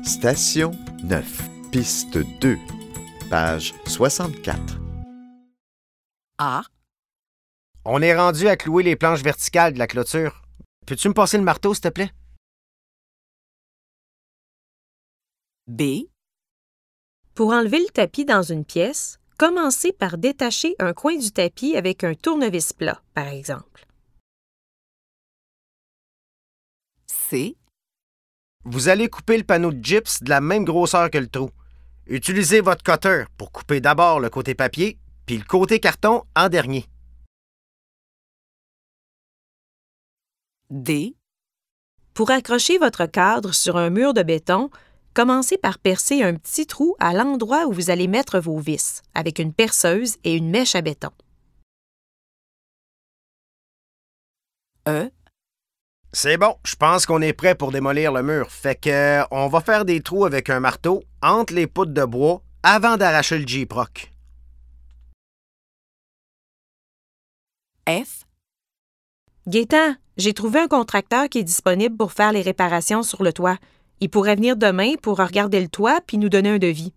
Station 9, piste 2, page 64. A. On est rendu à clouer les planches verticales de la clôture. Peux-tu me passer le marteau, s'il te plaît? B. Pour enlever le tapis dans une pièce, commencez par détacher un coin du tapis avec un tournevis plat, par exemple. C. Vous allez couper le panneau de gyps de la même grosseur que le trou. Utilisez votre cutter pour couper d'abord le côté papier, puis le côté carton en dernier. D. Pour accrocher votre cadre sur un mur de béton, commencez par percer un petit trou à l'endroit où vous allez mettre vos vis, avec une perceuse et une mèche à béton. E. C'est bon, je pense qu'on est prêt pour démolir le mur. Fait que on va faire des trous avec un marteau entre les poutres de bois avant d'arracher le J-Proc. F. Gaétan, j'ai trouvé un contracteur qui est disponible pour faire les réparations sur le toit. Il pourrait venir demain pour regarder le toit puis nous donner un devis.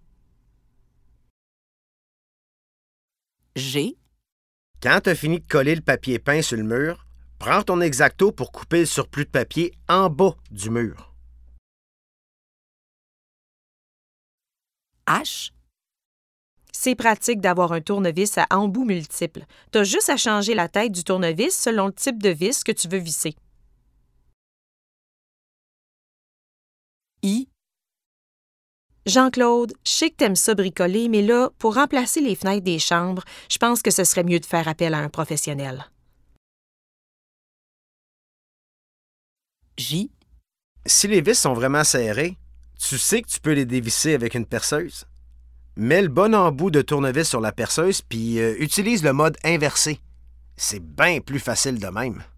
G. Quand tu as fini de coller le papier peint sur le mur, prends ton X-Acto pour couper le surplus de papier en bas du mur. H. C'est pratique d'avoir un tournevis à embouts multiples. Tu as juste à changer la tête du tournevis selon le type de vis que tu veux visser. I. Jean-Claude, je sais que t'aimes ça bricoler, mais là, pour remplacer les fenêtres des chambres, je pense que ce serait mieux de faire appel à un professionnel. J. Si les vis sont vraiment serrées, tu sais que tu peux les dévisser avec une perceuse. Mets le bon embout de tournevis sur la perceuse puis utilise le mode inversé. C'est bien plus facile de même.